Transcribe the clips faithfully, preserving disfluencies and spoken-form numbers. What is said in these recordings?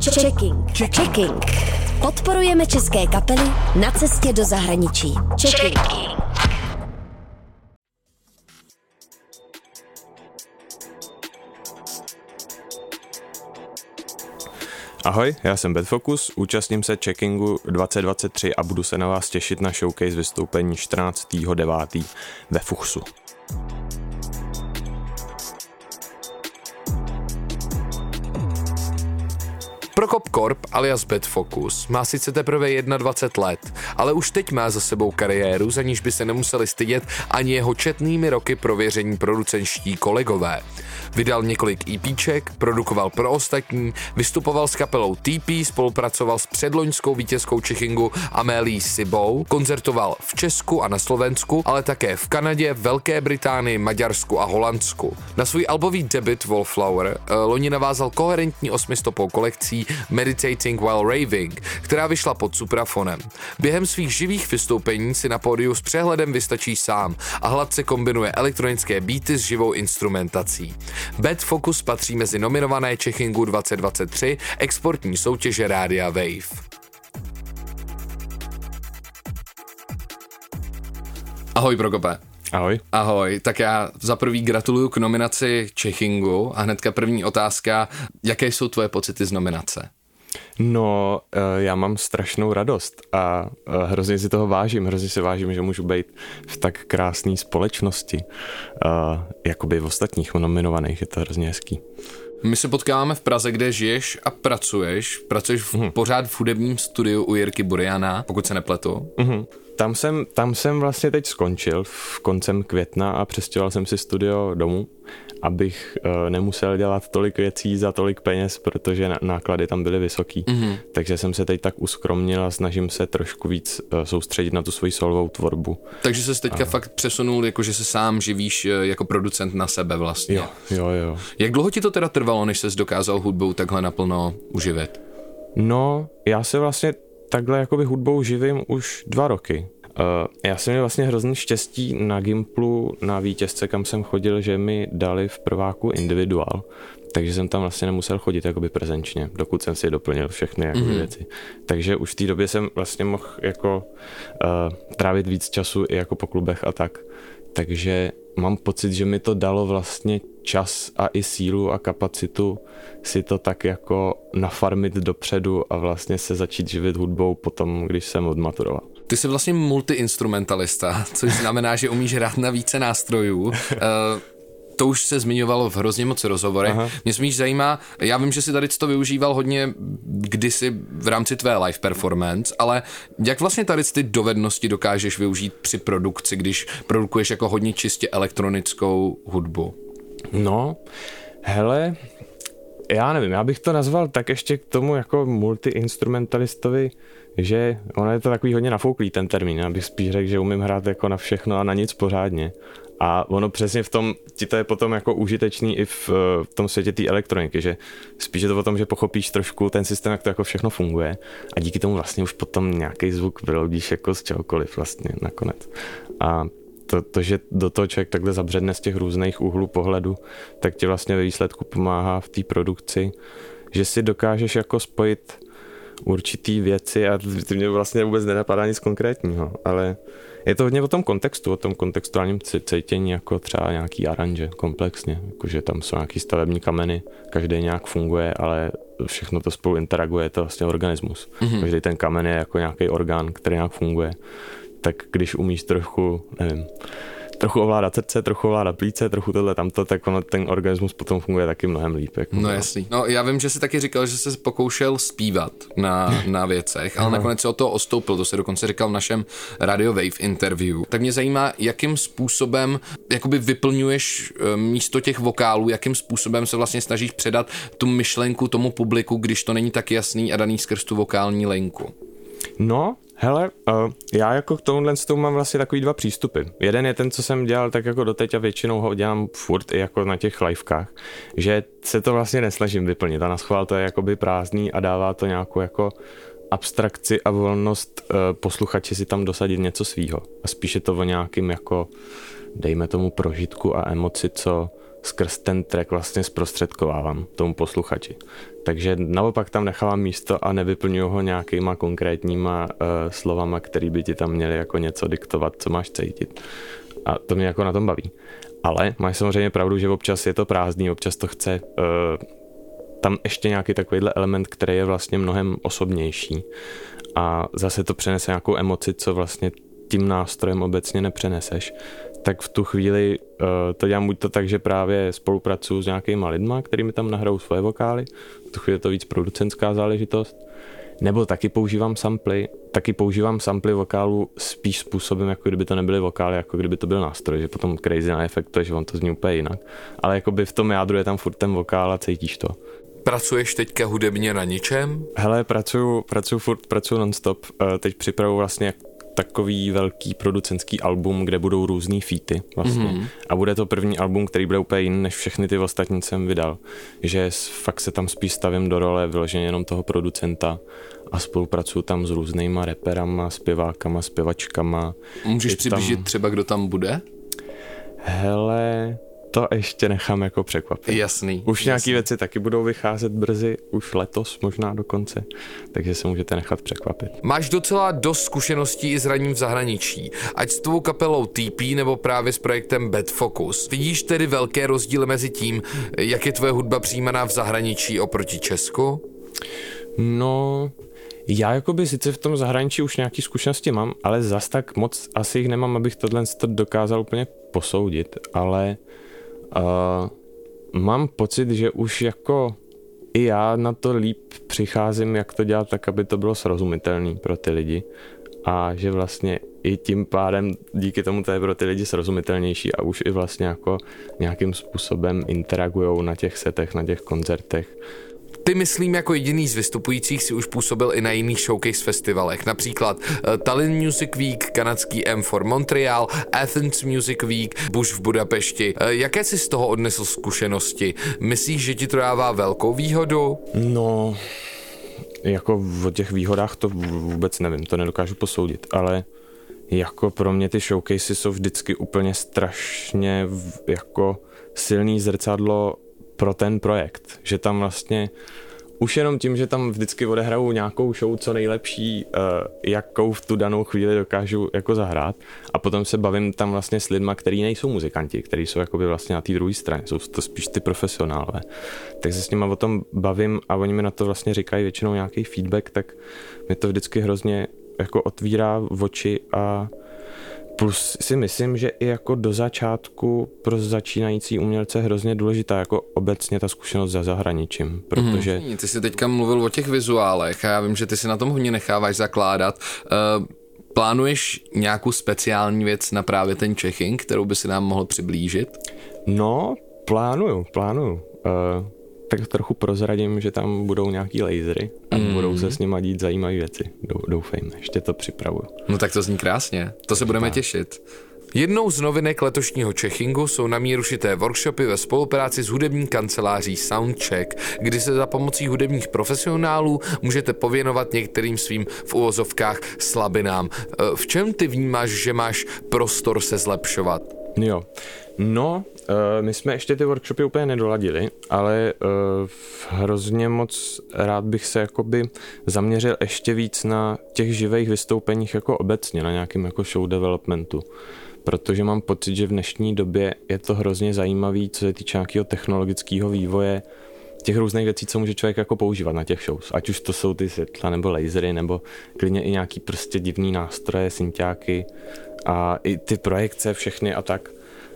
Checking. Checking. Podporujeme české kapely na cestě do zahraničí. Checking. Ahoj, já jsem Bad Focus, účastním se Checkingu dvacet dvacet tři a budu se na vás těšit na showcase vystoupení čtrnáctého devátého ve Fuchsu. Prokop Korp alias Bad Focus má sice teprve dvacet jedna let, ale už teď má za sebou kariéru, za níž by se nemuseli stydět ani jeho četnými roky prověření producenčtí kolegové. Vydal několik EPček, produkoval pro ostatní, vystupoval s kapelou T P, spolupracoval s předloňskou vítězkou Checkingu Amélií Sibou, koncertoval v Česku a na Slovensku, ale také v Kanadě, Velké Británii, Maďarsku a Holandsku. Na svůj albový debut Wallflower loni navázal koherentní osmistopou kolekcí Meditating While Raving, která vyšla pod Suprafonem. Během svých živých vystoupení si na pódiu s přehledem vystačí sám a hladce kombinuje elektronické beaty s živou instrumentací. Bad Focus patří mezi nominované Checkingu dvacet dvacet tři exportní soutěže Rádia Wave. Ahoj Prokope. Ahoj. Ahoj, tak já za prvý gratuluju k nominaci Checkingu a hnedka první otázka, jaké jsou tvoje pocity z nominace? No, já mám strašnou radost a hrozně si toho vážím, hrozně si vážím, že můžu být v tak krásné společnosti, jakoby v ostatních nominovaných, je to hrozně hezký. My se potkáváme v Praze, kde žiješ a pracuješ, pracuješ v, mm. pořád v hudebním studiu u Jirky Buriana, pokud se nepletu. Mm. Tam jsem, tam jsem vlastně teď skončil v koncem května a přestěhoval jsem si studio domů, abych uh, nemusel dělat tolik věcí za tolik peněz, protože náklady tam byly vysoký. Mm-hmm. Takže jsem se teď tak uskromnil a snažím se trošku víc uh, soustředit na tu svoji solovou tvorbu. Takže se teďka a... fakt přesunul, jako že se sám živíš jako producent na sebe vlastně. Jo, jo, jo. Jak dlouho ti to teda trvalo, než ses dokázal hudbou takhle naplno uživit? No, já se vlastně takhle jakoby hudbou živím už dva roky. Uh, já jsem měl vlastně hrozný štěstí na Gimplu, na vítězce, kam jsem chodil, že mi dali v prváku individuál, takže jsem tam vlastně nemusel chodit jakoby prezenčně, dokud jsem si doplnil všechny jakoby mm-hmm. věci. Takže už v té době jsem vlastně mohl jako uh, trávit víc času i jako po klubech a tak. Takže mám pocit, že mi to dalo vlastně čas a i sílu a kapacitu si to tak jako nafarmit dopředu a vlastně se začít živit hudbou potom, když jsem odmaturoval. Ty jsi vlastně multiinstrumentalista, což znamená, že umíš hrát na více nástrojů. Uh, to už se zmiňovalo v hrozně moc rozhovorech. Aha. Mě spíš zajímá, já vím, že jsi tady to využíval hodně kdysi v rámci tvé live performance, ale jak vlastně tady ty dovednosti dokážeš využít při produkci, když produkuješ jako hodně čistě elektronickou hudbu? No, hele, já nevím, já bych to nazval tak ještě k tomu jako multiinstrumentalistovi, že ono je to takový hodně nafouklý ten termín, já bych spíš řekl, že umím hrát jako na všechno a na nic pořádně. A ono přesně v tom, ti to je potom jako užitečný i v, v tom světě té elektroniky, že spíš je to o tom, že pochopíš trošku ten systém, jak to jako všechno funguje a díky tomu vlastně už potom nějaký zvuk vyloudíš jako z čehokoliv vlastně nakonec. A to, to, že do toho člověk takhle zabředne z těch různých úhlů pohledu, tak ti vlastně ve výsledku pomáhá v té produkci, že si dokážeš jako spojit určitý věci a ty mě vlastně vůbec nenapadá nic konkrétního, ale je to hodně o tom kontextu, o tom kontextuálním cítění, jako třeba nějaký aranže komplexně, jakože tam jsou nějaký stavební kameny, každý nějak funguje, ale všechno to spolu interaguje, je to vlastně organismus. Mm-hmm. Každý ten kamen je jako nějaký orgán, který nějak funguje, tak když umíš trochu, nevím, trochu ovládat srdce, trochu ovládat plíce, trochu tohle tamto, tak ono, ten organismus potom funguje taky mnohem líp. Jako no jasný. No já vím, že jsi taky říkal, že jsi pokoušel zpívat na, na věcech, ale nakonec se od toho ostoupil, to se dokonce říkal v našem Radio Wave interview. Tak mě zajímá, jakým způsobem jakoby vyplňuješ místo těch vokálů, jakým způsobem se vlastně snažíš předat tu myšlenku tomu publiku, když to není tak jasný a daný skrz tu vokální linku. No, hele, uh, já jako k tomuhle s tomu mám vlastně takový dva přístupy. Jeden je ten, co jsem dělal tak jako doteď a většinou ho dělám furt i jako na těch livekách, že se to vlastně nesnažím vyplnit a naschvál to je jakoby prázdný a dává to nějakou jako abstrakci a volnost uh, posluchači si tam dosadit něco svýho. A spíš je to o nějakým jako, dejme tomu prožitku a emoci, co skrz ten track vlastně zprostředkovávám tomu posluchači. Takže naopak tam nechávám místo a nevyplňuji ho nějakýma konkrétníma uh, slovama, který by ti tam měli jako něco diktovat, co máš cítit. A to mě jako na tom baví. Ale máš samozřejmě pravdu, že občas je to prázdný, občas to chce uh, tam ještě nějaký takovýhle element, který je vlastně mnohem osobnější. A zase to přenese nějakou emoci, co vlastně tím nástrojem obecně nepřeneseš. Tak v tu chvíli uh, to dělám buď to tak, že právě spolupracuju s nějakýma lidma, kterými tam nahrajou svoje vokály, v tu chvíli je to víc producentská záležitost, nebo taky používám samply, taky používám samply vokálu spíš způsobem, jako kdyby to nebyly vokály, jako kdyby to byl nástroj, že potom crazy na efekt to je, že on to zní úplně jinak. Ale jakoby v tom jádru je tam furt ten vokál a cítíš to. Pracuješ teďka hudebně na ničem? Hele, pracuju, pracuju furt, pracuju non-stop, teď připravuju vlastně takový velký producentský album, kde budou různý featy vlastně. Mm-hmm. A bude to první album, který bude úplně jiný, než všechny ty ostatní jsem vydal. Že fakt se tam spíš stavím do role vyloženě jenom toho producenta a spolupracuju tam s různýma reperama, zpěvákama, zpěvačkama. Můžeš Je přiblížit tam... třeba, kdo tam bude? Hele... To ještě nechám jako překvapit. Jasný. Už jasný. nějaký věci taky budou vycházet brzy, už letos možná dokonce, takže se můžete nechat překvapit. Máš docela dost zkušeností i s hraním v zahraničí, ať s tvou kapelou T P nebo právě s projektem Bad Focus. Vidíš tedy velké rozdíly mezi tím, jak je tvoje hudba přijímaná v zahraničí oproti Česku? No... Já jakoby sice v tom zahraničí už nějaký zkušenosti mám, ale zas tak moc asi jich nemám, abych tohle dokázal úplně posoudit, ale uh, mám pocit, že už jako i já na to líp přicházím, jak to dělat tak, aby to bylo srozumitelné pro ty lidi a že vlastně i tím pádem díky tomu to je pro ty lidi srozumitelnější a už i vlastně jako nějakým způsobem interagujou na těch setech, na těch koncertech. Ty, myslím, jako jediný z vystupujících si už působil i na jiných showcase festivalech, například uh, Tallinn Music Week, kanadský M čtyři Montreal, Athens Music Week, Bush v Budapešti. Uh, jaké jsi z toho odnesl zkušenosti? Myslíš, že ti to dává velkou výhodu? No, jako o těch výhodách to vůbec nevím, to nedokážu posoudit, ale jako pro mě ty showcasey jsou vždycky úplně strašně jako silný zrcadlo pro ten projekt, že tam vlastně už jenom tím, že tam vždycky odehraju nějakou show co nejlepší, uh, jakou v tu danou chvíli dokážu jako zahrát a potom se bavím tam vlastně s lidma, kteří nejsou muzikanti, kteří jsou jakoby vlastně na té druhé straně, jsou to spíš ty profesionálové. Tak se s nima o tom bavím a oni mi na to vlastně říkají většinou nějaký feedback, tak mi to vždycky hrozně jako otvírá oči a plus si myslím, že i jako do začátku pro začínající umělce je hrozně důležitá jako obecně ta zkušenost za zahraničím, protože... Hmm, ty jsi teďka mluvil o těch vizuálech a já vím, že ty si na tom hodně necháváš zakládat. Uh, plánuješ nějakou speciální věc na právě ten Czeching, kterou by si nám mohl přiblížit? No, plánuju, plánuju. Uh, tak trochu prozradím, že tam budou nějaký lasery a mm. budou se s nima dít zajímavé věci. Doufejme, ještě to připravuju. No tak to zní krásně, to se budeme těšit. Jednou z novinek letošního Czechingu jsou na míru šité workshopy ve spolupráci s hudební kanceláří Soundcheck, kdy se za pomocí hudebních profesionálů můžete pověnovat některým svým v uvozovkách slabinám. V čem ty vnímáš, že máš prostor se zlepšovat? Jo, no, uh, my jsme ještě ty workshopy úplně nedoladili, ale uh, hrozně moc rád bych se jakoby zaměřil ještě víc na těch živých vystoupeních jako obecně, na nějakým jako show developmentu. Protože mám pocit, že v dnešní době je to hrozně zajímavý, co se týče nějakého technologického vývoje, těch různých věcí, co může člověk jako používat na těch shows. Ať už to jsou ty světla, nebo lasery, nebo klidně i nějaký prostě divný nástroje, synťáky a i ty projekce všechny a tak.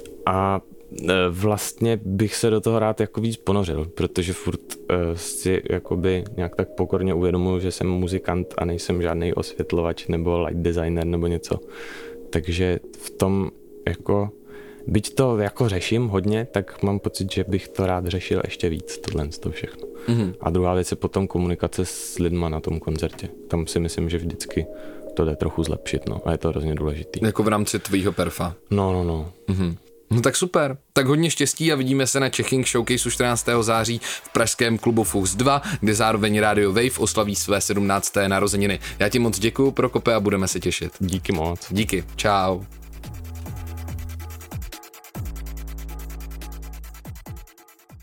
A vlastně bych se do toho rád jako víc ponořil, protože furt uh, si jakoby nějak tak pokorně uvědomuji, že jsem muzikant a nejsem žádný osvětlovač nebo light designer nebo něco. Takže v tom jako, byť to jako řeším hodně, tak mám pocit, že bych to rád řešil ještě víc, tohle to všechno. Mm-hmm. A druhá věc je potom komunikace s lidma na tom koncertě. Tam si myslím, že vždycky to jde trochu zlepšit, no, a je to hrozně důležitý. Jako v rámci tvýho perfa. No, no, no. Mm-hmm. No tak super, tak hodně štěstí a vidíme se na Czeching Showcaseu čtrnáctého září v pražském klubu Fuchs dva, kde zároveň Radio Wave oslaví své sedmnácté narozeniny. Já ti moc děkuju, Prokope, a budeme se těšit. Díky moc. Díky, čau.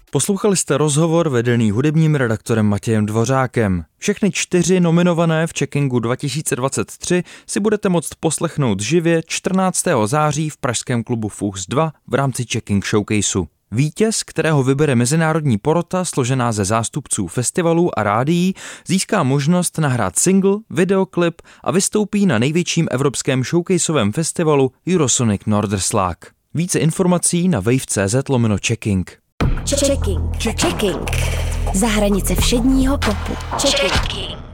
Poslouchali jste rozhovor vedený hudebním redaktorem Matějem Dvořákem. Všechny čtyři nominované v Checkingu dva tisíce dvacet tři si budete moct poslechnout živě čtrnáctého září v pražském klubu Fuchs dva v rámci Checking Showcaseu. Vítěz, kterého vybere mezinárodní porota složená ze zástupců festivalů a rádií, získá možnost nahrát single, videoklip a vystoupí na největším evropském showcaseovém festivalu Eurosonic Norderslag. Více informací na wave tečka cé zet lomeno checking. Checking. Checking. Za hranice všedního popu. Checking.